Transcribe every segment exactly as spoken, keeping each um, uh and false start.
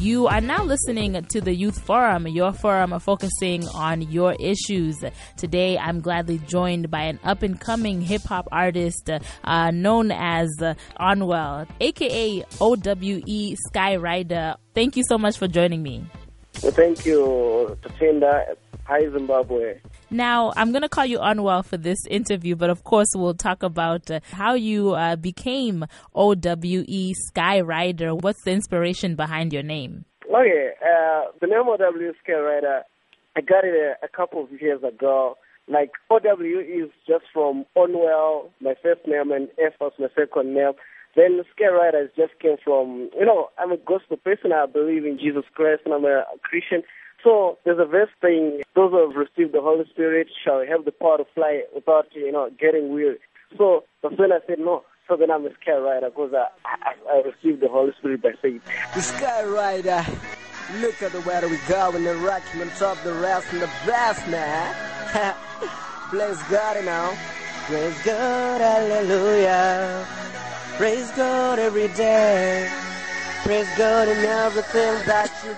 You are now listening to the Youth Forum, your forum focusing on your issues. Today, I'm gladly joined by an up-and-coming hip-hop artist uh, known as uh, Onwell, a k a. O W E Skyrider. Thank you so much for joining me. Well, thank you, Tatinda. Hi, Zimbabwe. Now, I'm going to call you Onwell for this interview, but of course, we'll talk about uh, how you uh, became O W E Skyrider. What's the inspiration behind your name? Okay, uh, the name O W E Skyrider, I got it a, a couple of years ago. Like, O W is just from Onwell, my first name, and F was my second name. Then Skyrider just came from, you know, I'm a gospel person. I believe in Jesus Christ, and I'm a Christian. So there's a verse saying, those who have received the Holy Spirit shall have the power to fly without, you know, getting weary. So that's when I said no. So then I'm a Skyrider because I, I, I received the Holy Spirit by faith. The Skyrider, look at the way we go and the rocking on top of the rest and the best, man. Bless God, you know. Praise God, hallelujah. Praise God every day. Praise God in everything that you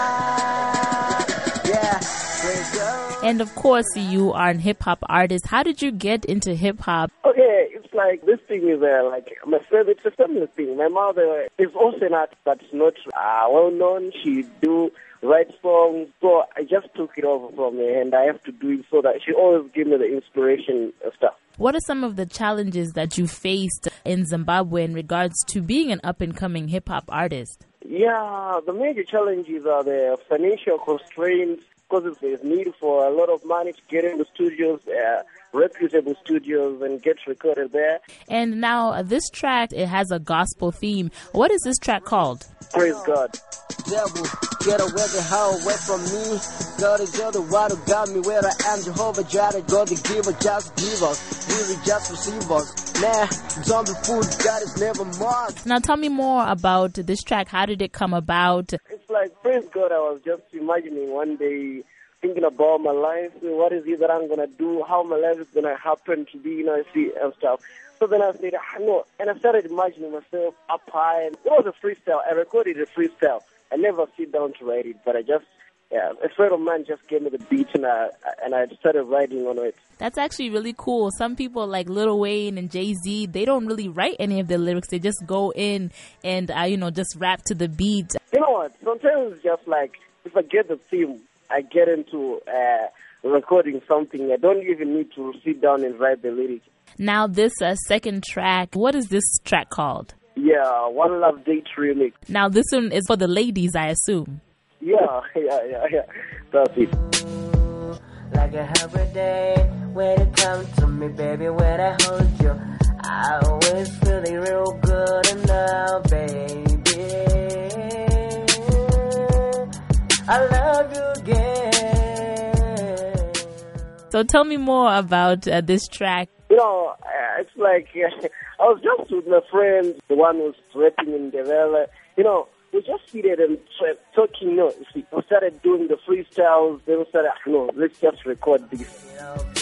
got. Yeah, praise God. And of course, you are a hip-hop artist. How did you get into hip-hop? Okay, it's like, this thing is uh, like, my friend, it's a family thing. My mother is also an artist, but not uh, well-known. She do write songs, so I just took it over from her, and I have to do it so that she always give me the inspiration and stuff. What are some of the challenges that you faced in Zimbabwe in regards to being an up-and-coming hip-hop artist? Yeah, the major challenges are the financial constraints, because there's need for a lot of money to get in the studios, uh, reputable studios, and get recorded there. And now uh, this track, it has a gospel theme. What is this track called? Praise God. Devil, get away the hell away from me. God is the one who got me where I am. Jehovah Jireh, God the giver, just give us. Really just receive us. Nah, zombie food, God is never more. Now tell me more about this track. How did it come about? It's like, praise God, I was just imagining one day, thinking about my life, what is it that I'm going to do, how my life is going to happen to be, you know, see, and stuff. So then I said, ah, no, and I started imagining myself up high, and it was a freestyle. I recorded a freestyle. I never sit down to write it, but I just, yeah, a friend of mine just gave me the beat, and I, and I started writing on it. That's actually really cool. Some people like Lil Wayne and Jay-Z, they don't really write any of their lyrics. They just go in and, uh, you know, just rap to the beat. You know what? Sometimes it's just like, if I get the theme, I get into uh, recording something. I don't even need to sit down and write the lyrics. Now this uh, second track, what is this track called? Yeah, One Love Date Remix. Now this one is for the ladies, I assume. Yeah, yeah, yeah, yeah. That's it. Like a every day when it comes to me, baby, when I hold you, I always feeling real good enough, baby. I love you again. So tell me more about uh, this track. You know, uh, it's like uh, I was just with my friends, the one who's rapping in Devela. You know, we just seated and tra- talking. You know, we started doing the freestyles. Then we started, you know, let's just record this.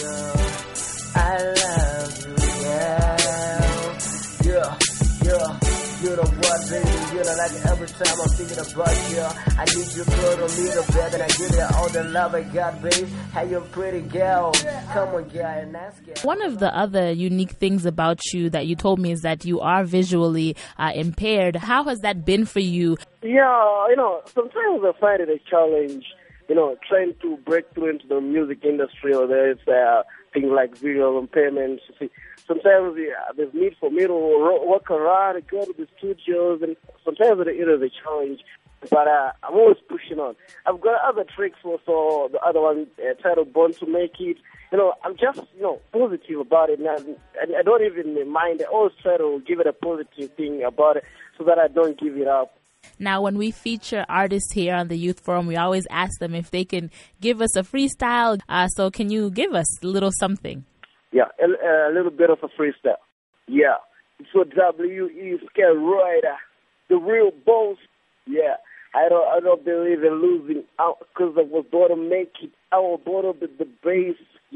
I love you, yeah, yeah, yeah. You know what, baby, you know, like every time I'm thinking about you, I need you, girl, to me the bed, and I give you all the love I got, babe. Hey, you pretty girl, come on, girl, and ask it. One of the other unique things about you that you told me is that you are visually uh, impaired. How has that been for you? Yeah, you know, sometimes I find it a challenge, you know, trying to break through into the music industry, or there's uh, things like visual impairments. Sometimes yeah, there's need for me to walk around and go to the studios, and sometimes it is a challenge. But uh, I'm always pushing on. I've got other tricks also, the other one uh, titled Born to Make It. You know, I'm just, you know, positive about it. And I, I don't even mind. I always try to give it a positive thing about it so that I don't give it up. Now, when we feature artists here on the Youth Forum, we always ask them if they can give us a freestyle. Uh, so can you give us a little something? Yeah, a, a little bit of a freestyle. Yeah, it's for W E Skyrider, the real boss. Yeah, I don't, I don't believe in losing out because I was born to make it. I was born with the bass. Yeah,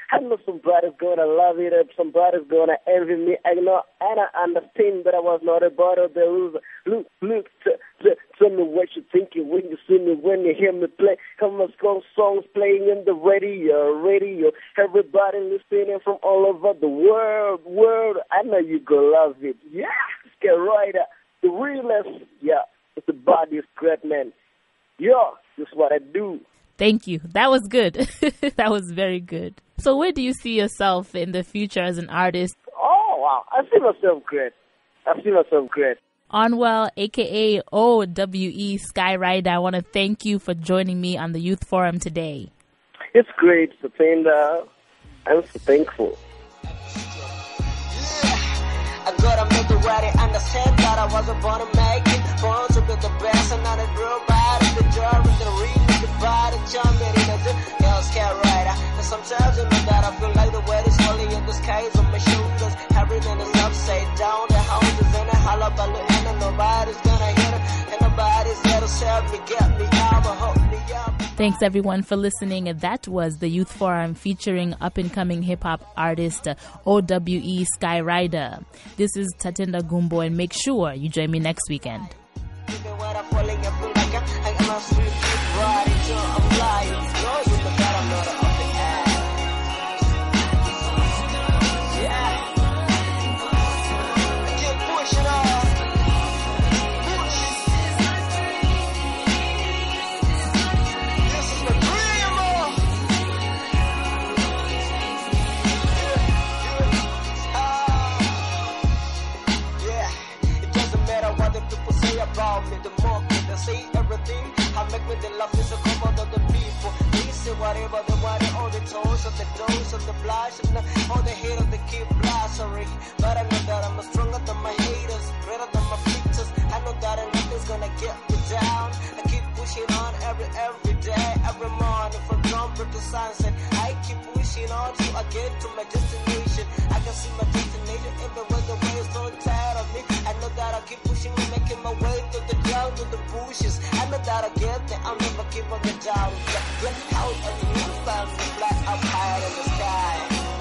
I know somebody's gonna love it, and somebody's gonna envy me. I know, and I understand that I was not a bottle the loser. Look, look, t- t- tell me what you're thinking when you see me, when you hear me play. Come on, strong songs playing in the radio, radio. Everybody listening from all over the world, world. I know you gonna love it. Yeah, get right. The realest, yeah, the body is great, man. Yeah, this is what I do. Thank you. That was good. That was very good. So where do you see yourself in the future as an artist? Oh, wow. I see myself great. I see myself great. Onwell, a k a. O W E Skyrider, I want to thank you for joining me on the Youth Forum today. It's great, Satenda. I'm so thankful. I gotta make it right and understand that I wasn't born to make it. Born to be the best and not a real bad. The joy with the real, the body, jumping in the girls can't ride. And sometimes you know that I feel like the weight is falling in the skies on my shoulders. Everything is upside down. The house is in a hollow balloon and nobody's gonna hit it. And nobody's there to help me, get me out, but hope me up. Thanks everyone for listening. That was the Youth Forum featuring up-and-coming hip-hop artist uh, O W E Skyrider. This is Tatenda Gumbo, and make sure you join me next weekend. The market, they say everything. I make me the love is a come out of the people. They say whatever they want, all the toes of the doors of the blush and the, all the hate of the keep blassery. But I know that I'm stronger than my haters, greater than my features. I know that nothing's gonna get me down. I keep pushing on every every day, every morning from dawn to sunset. I keep pushing on till I get to my destination. I can see my destination even when the way is so tired of me. I know that I keep pushing and making my way through the down to the bushes. I know that I get there, I'll never keep on the down. Black out of the new sun, black up higher in the sky.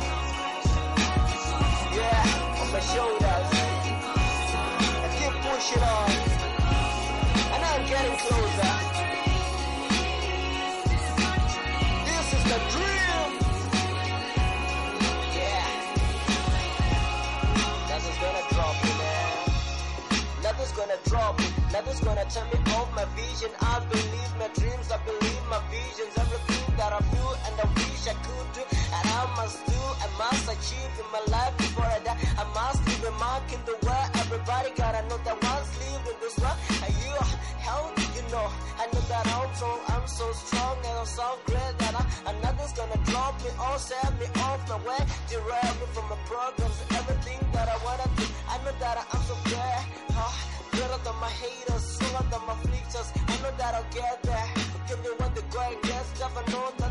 Yeah, on my shoulders. I keep pushing on, and I'm getting closer. This is the dream. Yeah, nothing's gonna drop me, man. Nothing's gonna drop me. Nothing's gonna turn me off my vision. I believe my dreams, I believe my visions. Everything that I feel and I wish I could do, and I must do, I must achieve in my life before I die. I must leave a mark in the world. Everybody gotta know that once live in this world. And you, how do you know? I know that I'm so, I'm so strong and I'm so great that I, and nothing's gonna drop me or set me off my way. Derail me from my programs, everything that I wanna do. I know that I'm so good. Oh, better than my haters, stronger than my fleeters. I know that I'll get there. Give me when the going gets tough, I know that